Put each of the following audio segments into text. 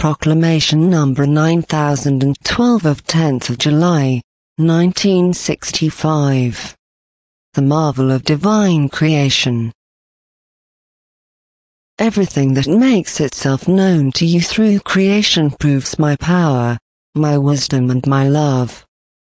Proclamation number 9012 of 10th of July, 1965. The marvel of divine creation. Everything that makes itself known to you through creation proves my power, my wisdom and my love.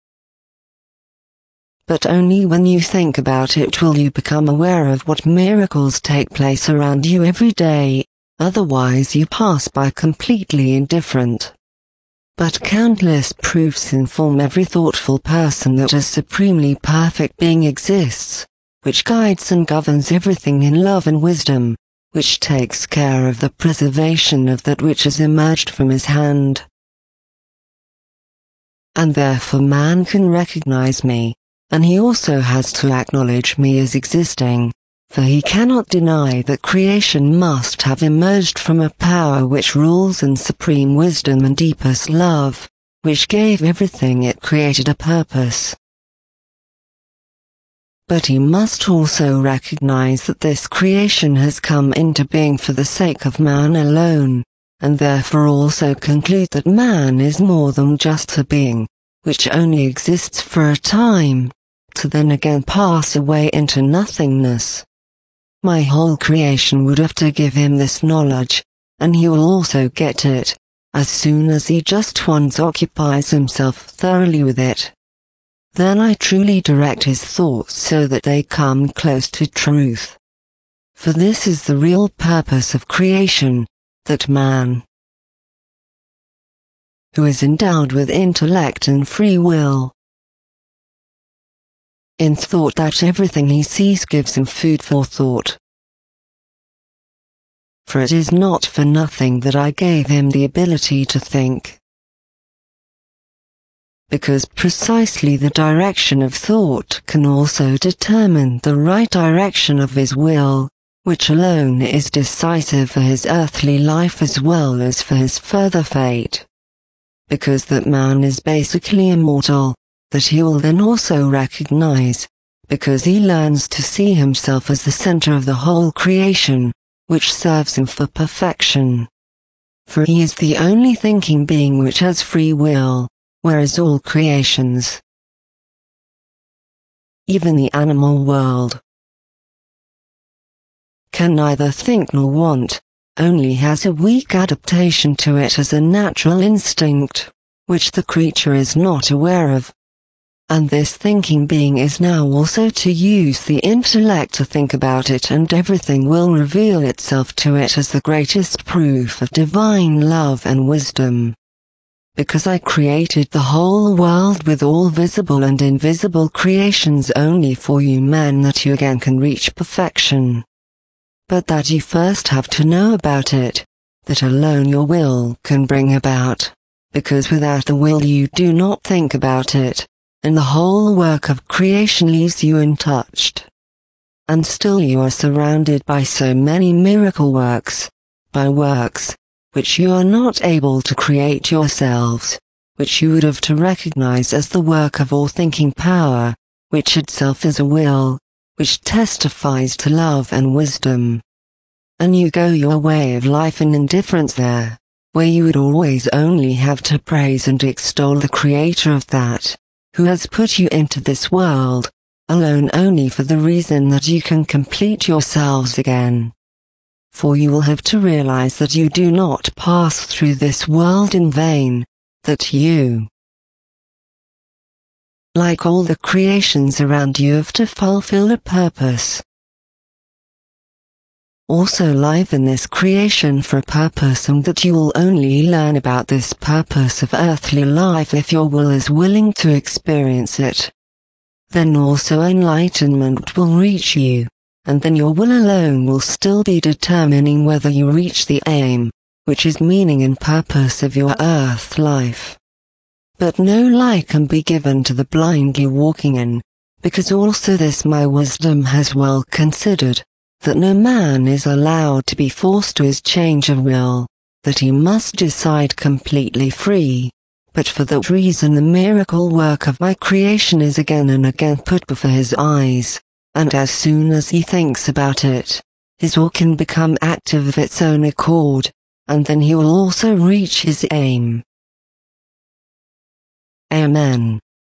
But only when you think about it will you become aware of what miracles take place around you every day, otherwise you pass by completely indifferent. But countless proofs inform every thoughtful person that a supremely perfect being exists, which guides and governs everything in love and wisdom, which takes care of the preservation of that which has emerged from his hand. And therefore man can recognize me, and he also has to acknowledge me as existing, for he cannot deny that creation must have emerged from a power which rules in supreme wisdom and deepest love, which gave everything it created a purpose. But he must also recognize that this creation has come into being for the sake of man alone, and therefore also conclude that man is more than just a being, which only exists for a time, to then again pass away into nothingness. My whole creation would have to give him this knowledge, and he will also get it, as soon as he just once occupies himself thoroughly with it. Then I truly direct his thoughts so that they come close to truth. For this is the real purpose of creation, that man, who is endowed with intellect and free will, in thought that everything he sees gives him food for thought. For it is not for nothing that I gave him the ability to think. Because precisely the direction of thought can also determine the right direction of his will, which alone is decisive for his earthly life as well as for his further fate. Because that man is basically immortal, that he will then also recognize, because he learns to see himself as the center of the whole creation, which serves him for perfection. For he is the only thinking being which has free will, whereas all creations, even the animal world, can neither think nor want, only has a weak adaptation to it as a natural instinct, which the creature is not aware of. And this thinking being is now also to use the intellect to think about it, and everything will reveal itself to it as the greatest proof of divine love and wisdom. Because I created the whole world with all visible and invisible creations only for you men, that you again can reach perfection. But that you first have to know about it, that alone your will can bring about, because without the will you do not think about it, and the whole work of creation leaves you untouched. And still you are surrounded by so many miracle works, by works, which you are not able to create yourselves, which you would have to recognize as the work of all thinking power, which itself is a will, which testifies to love and wisdom. And you go your way of life in indifference there, where you would always only have to praise and extol the Creator of that, who has put you into this world, alone only for the reason that you can complete yourselves again. For you will have to realize that you do not pass through this world in vain, that you, like all the creations around you, have to fulfill a purpose. Also live in this creation for a purpose, and that you will only learn about this purpose of earthly life if your will is willing to experience it. Then also enlightenment will reach you, and then your will alone will still be determining whether you reach the aim, which is meaning and purpose of your earth life. But no light can be given to the blindly walking in, because also this my wisdom has well considered, that no man is allowed to be forced to his change of will, that he must decide completely free. But for that reason the miracle work of my creation is again and again put before his eyes, and as soon as he thinks about it, his will can become active of its own accord, and then he will also reach his aim. Amen.